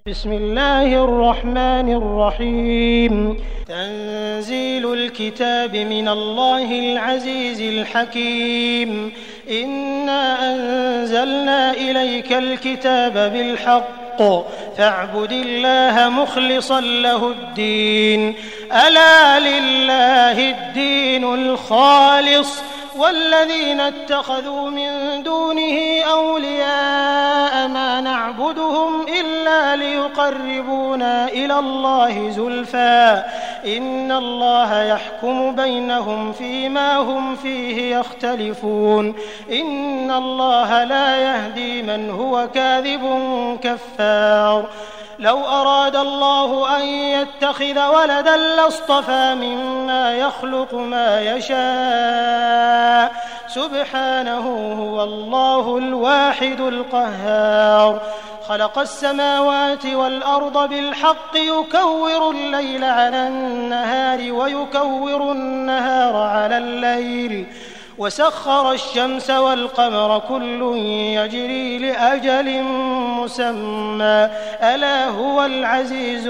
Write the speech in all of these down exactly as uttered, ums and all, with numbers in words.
بسم الله الرحمن الرحيم تنزيل الكتاب من الله العزيز الحكيم إنا أنزلنا إليك الكتاب بالحق فاعبد الله مخلصا له الدين ألا لله الدين الخالص والذين اتخذوا من دونه أولياء ما نعبدهم إلا ليقربونا إلى الله زلفى إن الله يحكم بينهم فيما هم فيه يختلفون إن الله لا يهدي من هو كاذب كفار لو أراد الله أن يتخذ ولدا لاصطفى مما يخلق ما يشاء سبحانه هو الله الواحد القهار خلق السماوات والأرض بالحق يكور الليل على النهار ويكور النهار على الليل وسخر الشمس والقمر كل يجري لأجل مسمى ألا هو العزيز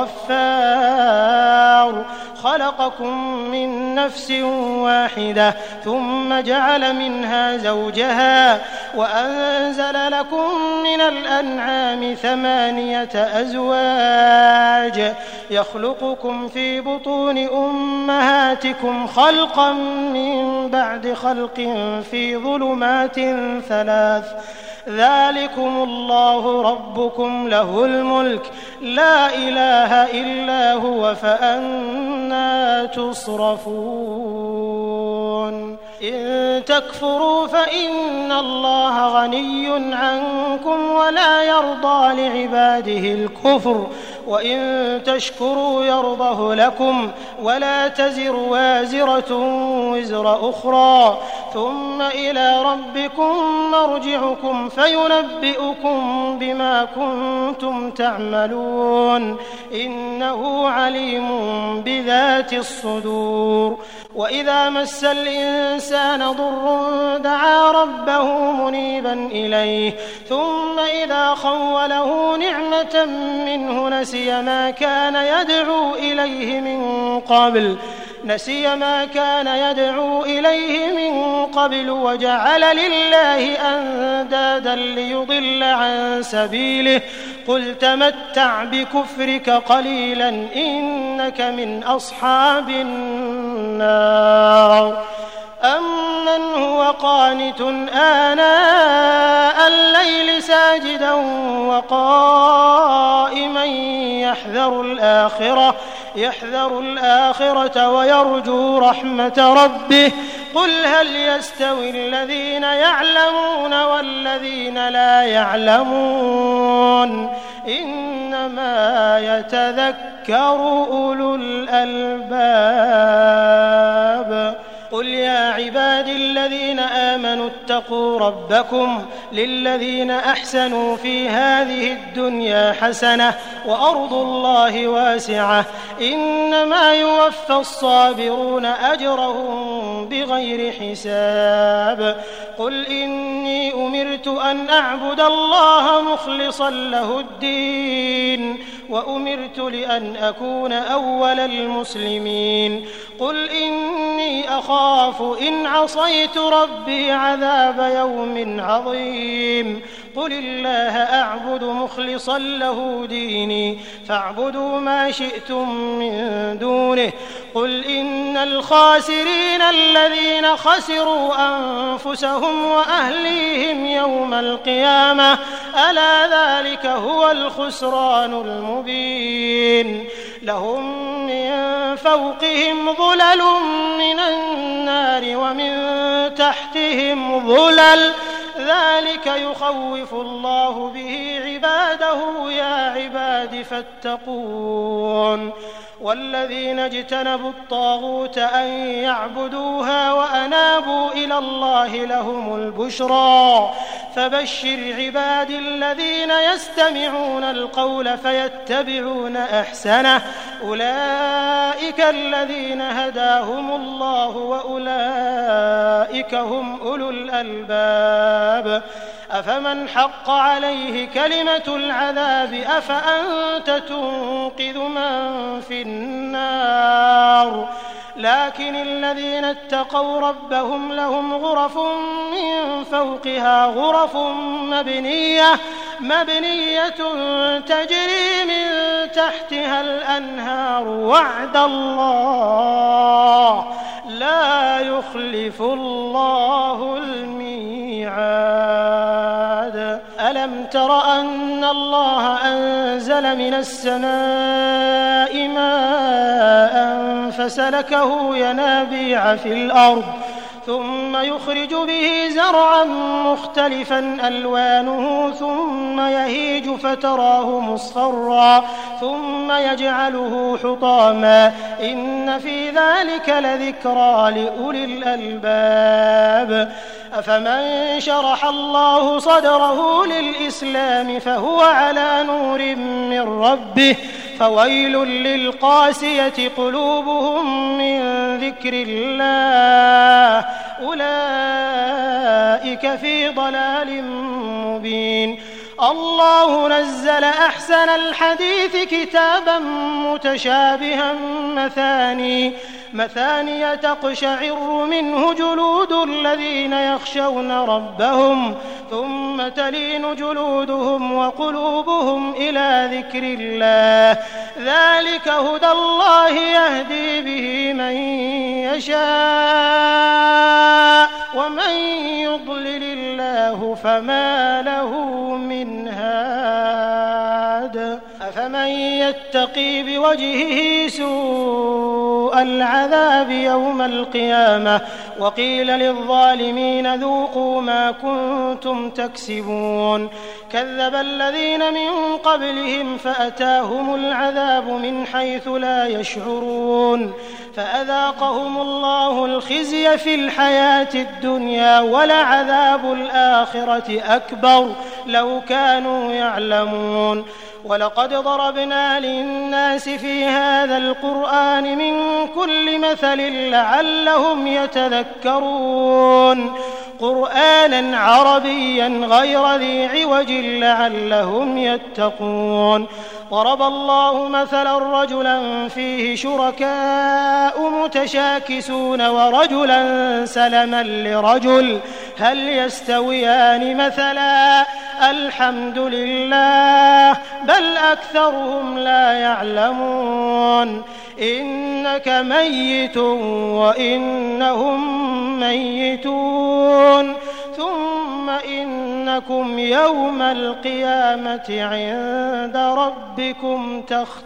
الغفار خلقكم من نفس واحدة ثم جعل منها زوجها وأنزل لكم من الأنعام ثمانية أزواج يخلقكم في بطون أمهاتكم خلقا من بعد خلق في ظلمات ثلاث ذلكم الله ربكم له الملك لا إله إلا هو فأنى تصرفون إن تكفروا فإن الله غني عنكم ولا يرضى لعباده الكفر وإن تشكروا يرضه لكم ولا تزر وازرة وزر أخرى ثم إلى ربكم مرجعكم فينبئكم بما كنتم تعملون إنه عليم بذات الصدور وإذا مس الإنسان ضر دعا ربه منيبا إليه ثم إذا خوله نعمة منه نسي ما كان يدعو إليه من قبل نسي ما كان يدعو إليه من قبل وجعل لله أندادا ليضل عن سبيله قل تمتع بكفرك قليلا إنك من أصحاب النار أمن هو قانت آناء الليل ساجدا وقائما يحذر الآخرة يحذر الآخرة ويرجو رحمة ربه قل هل يستوي الذين يعلمون والذين لا يعلمون إنما يتذكر أولو الألباب قل يا عبادي الذين آمنوا اتقوا ربكم للذين أحسنوا في هذه الدنيا حسنة وأرض الله واسعة إنما يوفى الصابرون أجرهم بغير حساب قل إني أمرت أن أعبد الله مخلصا له الدين وأمرت لأن أكون أول المسلمين قل إني أخاف إن عصيت ربي عذاب يوم عظيم قل الله أعبد مخلصا له ديني فاعبدوا ما شئتم من دونه قل إن الخاسرين الذين خسروا أنفسهم وأهليهم يوم القيامة ألا ذلك هو الخسران المبين لهم من فوقهم ظلل من النار ومن تحتهم ظلل ذلك يخوف الله به عباده يا عباد فاتقون والذين اجتنبوا الطاغوت أن يعبدوها وأنابوا إلى الله لهم البشرى فبشر عباد الذين يستمعون القول فيتبعون أحسنه أولئك الذين هداهم الله وأولئك هم أولو الألباب أفمن حق عليه كلمة العذاب أفأنت تنقذ من في النار لكن الذين اتقوا ربهم لهم غرف من فوقها غرف مبنية مبنية تجري من تحتها الأنهار وعد الله لا يخلف الله الميعاد ألم تر أن الله أنزل من السماء ماء فسلكه ينابيع في الأرض ثم يخرج به زرعا مختلفا ألوانه ثم يهيج فتراه مصفرا ثم يجعله حطاما إن في ذلك لذكرى لأولي الألباب أفمن شرح الله صدره للإسلام فهو على نور من ربه فويل للقاسية قلوبهم من ذكر الله أولئك في ضلال مبين الله نزل أحسن الحديث كتابا متشابها مثاني مثانية تقشعر منه جلود الذين يخشون ربهم ثم تلين جلودهم وقلوبهم إلى ذكر الله ذلك هدى الله يهدي به من يشاء ومن يضلل الله فما له من هاد أفمن يتقي بوجهه سوء العذاب يوم القيامة وقيل للظالمين ذوقوا ما كنتم تكسبون كذب الذين من قبلهم فأتاهم العذاب من حيث لا يشعرون فأذاقهم الله الخزي في الحياة الدنيا ولعذاب الآخرة أكبر لو كانوا يعلمون ولقد ضربنا للناس في هذا القرآن من كل مثل لعلهم يتذكرون قرآنا عربيا غير ذي عوج لعلهم يتقون ضرب الله مثلا رجلا فيه شركاء متشاكسون ورجلا سلما لرجل هل يستويان مثلا الحمد لله بل أكثرهم لا يعلمون إنك ميت وإنهم ميتون ثم إنكم يوم القيامة عند ربكم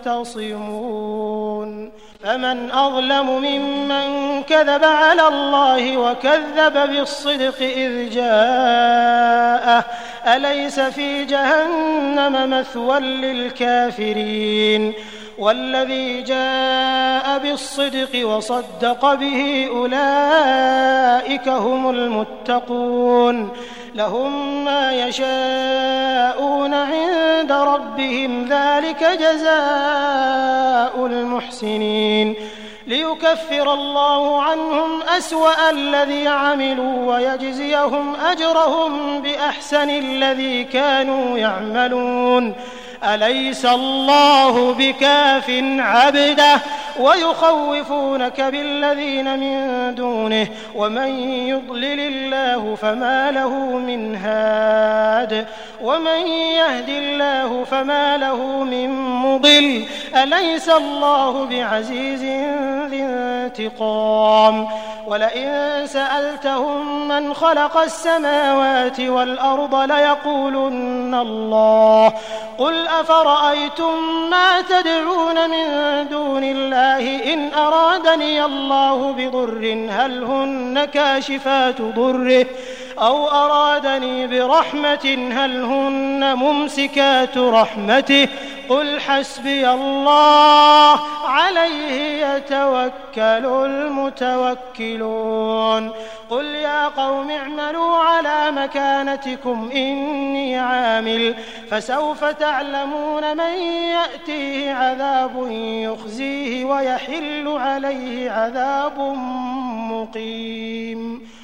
تختصمون فمن أظلم ممن كذب على الله وكذب بالصدق إذ جاءه أليس في جهنم مثوى للكافرين والذي جاء بالصدق وصدق به أولئك هم المتقون لهم ما يشاءون عند ربهم ذلك جزاء المحسنين ليكفر الله عنهم أسوأ الذي عملوا ويجزيهم أجرهم بأحسن الذي كانوا يعملون أليس الله بكاف عبده ويخوفونك بالذين من دونه ومن يضلل الله فما له من هاد ومن يهد الله فما له من مضل أليس الله بعزيز ذي انتقام ولئن سألتهم من خلق السماوات والأرض ليقولن الله قل أفرأيتم ما تدعون من دون الله إن أرادني الله بضر هل هن كاشفات ضره أو أرادني برحمة هل هن ممسكات رحمته قل حسبي الله عليه يتوكل المتوكلون قل يا قوم اعملوا على مكانتكم إني عامل فسوف تعلمون من يأتيه عذاب يخزيه ويحل عليه عذاب مقيم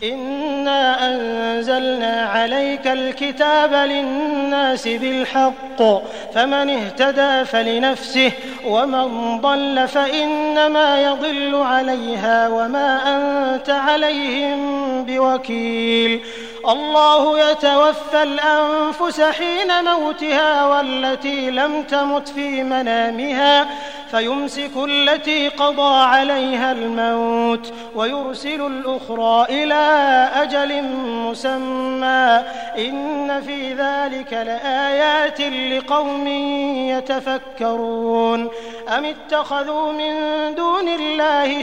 إنا أنزلنا عليك الكتاب للناس بالحق فمن اهتدى فلنفسه ومن ضل فإنما يضل عليها وما أنت عليهم بوكيل الله يتوفى الأنفس حين موتها والتي لم تمت في منامها فيمسك التي قضى عليها الموت ويرسل الأخرى إلى أجل مسمى إن في ذلك لآيات لقوم يتفكرون أم اتخذوا من دون الله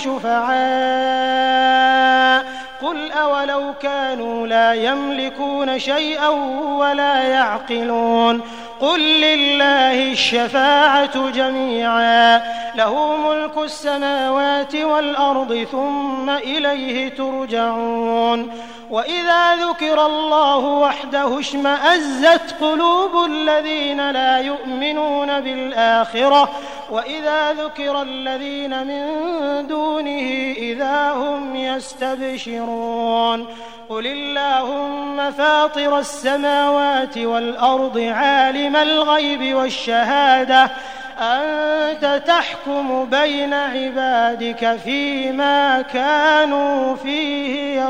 شفعاء قل أولو كانوا لا يملكون شيئا ولا يعقلون قل لله الشفاعة جميعا له ملك السماوات والأرض ثم إليه ترجعون وإذا ذكر الله وحده اشمأزت قلوب الذين لا يؤمنون بالآخرة وإذا ذكر الذين من دونه إذا هم يستبشرون قل اللهم فاطر السماوات والأرض عالم الغيب والشهادة أنت تحكم بين عبادك فيما كانوا فيه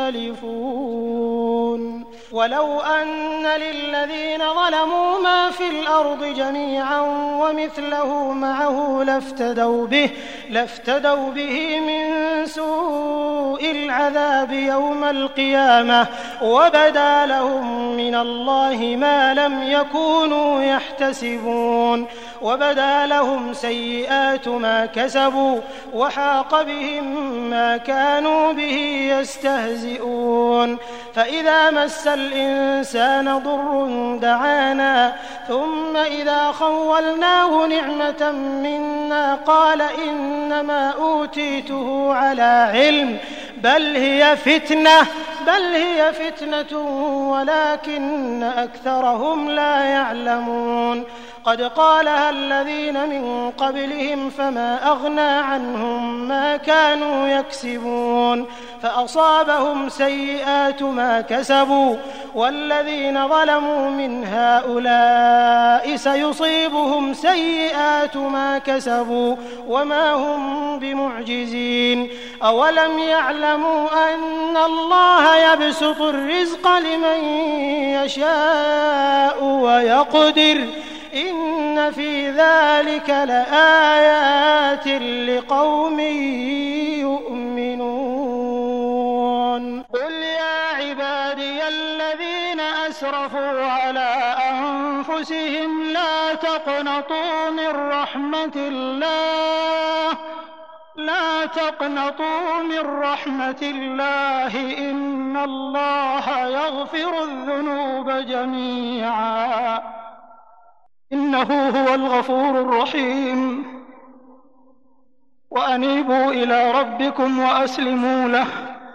يختلفون ولو أن للذين ظلموا ما في الأرض جميعا ومثله معه لافتدوا به لافتدوا به من سوء العذاب يوم القيامة وبدا لهم من الله ما لم يكونوا يحتسبون وبدا لهم سيئات ما كسبوا وحاق بهم ما كانوا به يستهزئون فإذا مس الإنسان ضر دعانا ثم إذا خولناه نعمة منا قال إنما أوتيته على علم بل هي فتنة بل هي فتنة ولكن أكثرهم لا يعلمون قد قالها الذين من قبلهم فما أغنى عنهم ما كانوا يكسبون فأصابهم سيئات ما كسبوا والذين ظلموا من هؤلاء سيصيبهم سيئات ما كسبوا وما هم بمعجزين أولم يعلموا أن الله يبسط الرزق لمن يشاء ويقدر إن في ذلك لآيات لقوم يؤمنون قل يا عبادي الذين أسرفوا على أنفسهم لا تقنطوا من رحمة الله لا تقنطوا من رحمة الله إن الله يغفر الذنوب جميعا إنه هو الغفور الرحيم وأنيبوا إلى ربكم وأسلموا له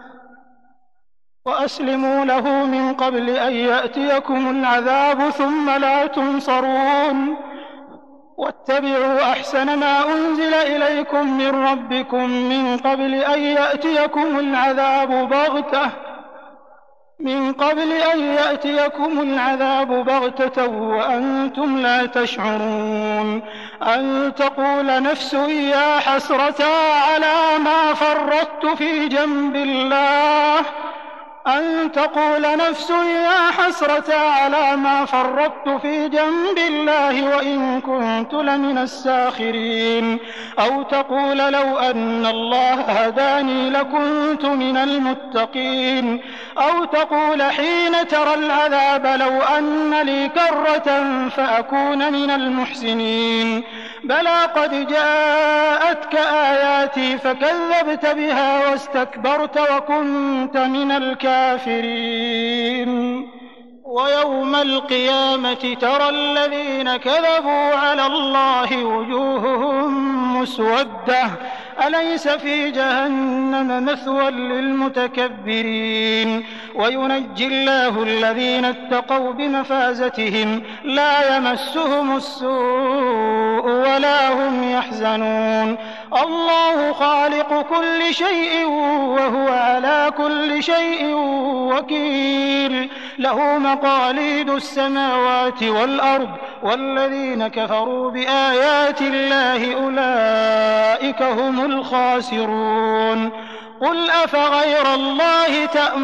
وأسلموا له من قبل أن يأتيكم العذاب ثم لا تنصرون واتبعوا أحسن ما أنزل إليكم من ربكم من قبل أن يأتيكم العذاب بغتة من قبل أن يأتيكم العذاب بغتة وأنتم لا تشعرون أن تقول نفس يا حسرة على ما فرطت في جنب الله أن تقول نفس يا حسرة على ما فرطت في جنب الله وإن كنت لمن الساخرين أو تقول لو أن الله هداني لكنت من المتقين أو تقول حين ترى العذاب لو أن لي كرة فأكون من المحسنين بلى قد جاءتك آياتي فكذبت بها واستكبرت وكنت من الكافرين ويوم القيامة ترى الذين كذبوا على الله وجوههم مسودة أليس في جهنم مثوى للمتكبرين وينجي الله الذين اتقوا بمفازتهم لا يمسهم السوء ولا هم يحزنون الله خالق كل شيء وهو على كل شيء وكيل له مقاليد السماوات والأرض والذين كفروا بآيات الله أولئك هم الخاسرون قل أفغير الله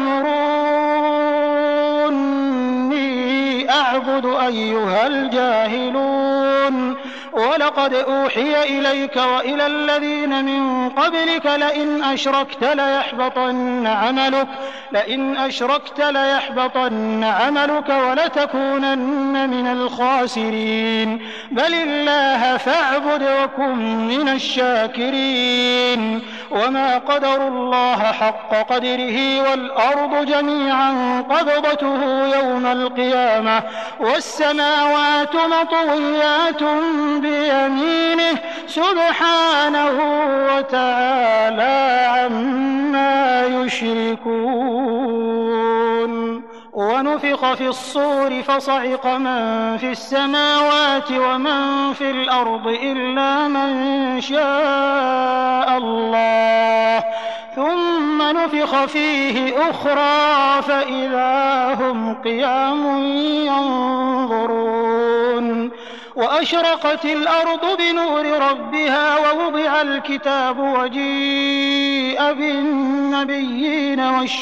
تأمروني أعبد أيها الجاهلون ولقد أوحي إليك وإلى الذين من قبلك لئن أشركت ليحبطن عملك لئن أشركت ليحبطن عملك ولتكونن من الخاسرين بل الله فاعبد وكن من الشاكرين وما قدروا الله حق قدره والأرض جميعا قبضته يوم القيامة والسماوات مطويات بيمينه سبحانه وتعالى عما يشركون ونفخ في الصور فصعق من في السماوات ومن في الأرض إلا من شاء الله ثم نفخ فيه أخرى فإذا هم قيام ينظرون وأشرقت الأرض بنور ربها ووضع الكتاب وجيء بالنبيين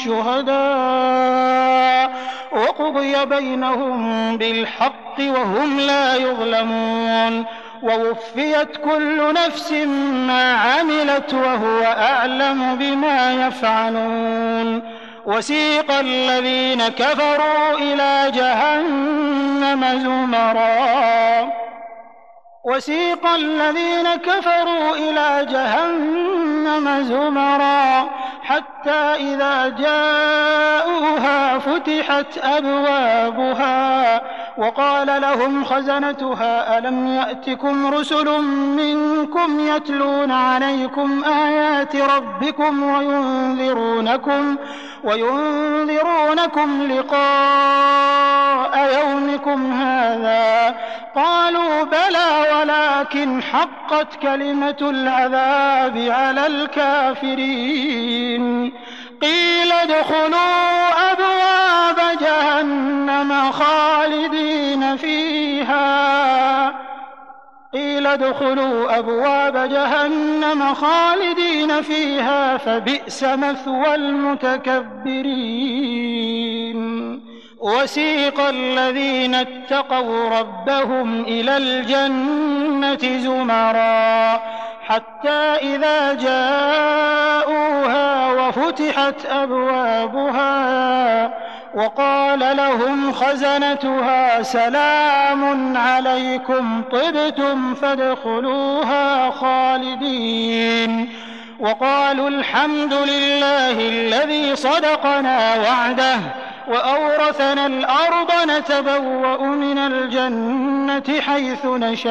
والشهداء وقضي بينهم بالحق وهم لا يظلمون ووفيت كل نفس ما عملت وهو أعلم بما يفعلون وسيق الذين كفروا إلى جهنم زمرا وسيق الذين كفروا إلى جهنم زمرا حتى إذا جاءوها فتحت أبوابها وقال لهم خزنتها ألم يأتكم رسل منكم يتلون عليكم آيات ربكم وينذرونكم وينذرونكم لقاء يومكم هذا قالوا بلى ولكن حقت كلمة العذاب على الكافرين قيل ادخلوا أبواب جهنم خالدين فيها قيل ادخلوا أبواب جهنم خالدين فيها فبئس مثوى المتكبرين وسيق الذين اتقوا ربهم إلى الجنة زمرا حتى إذا جاءوها وفتحت أبوابها وقال لهم خزنتها سلام عليكم طبتم فادخلوها خالدين وقالوا الحمد لله الذي صدقنا وعده وأورثنا الأرض نتبوأ من الجنة حيث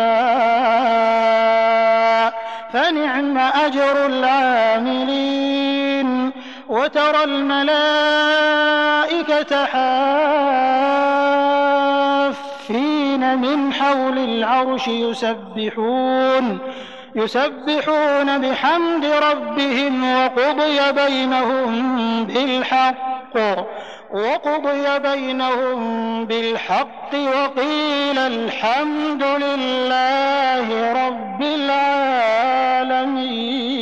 نشاء فنعم أجر العاملين وترى الملائكة حافين من حول العرش يسبحون يسبحون بحمد ربهم وقضي بينهم بالحق وقضي بينهم بالحق وقيل الحمد لله رب العالمين.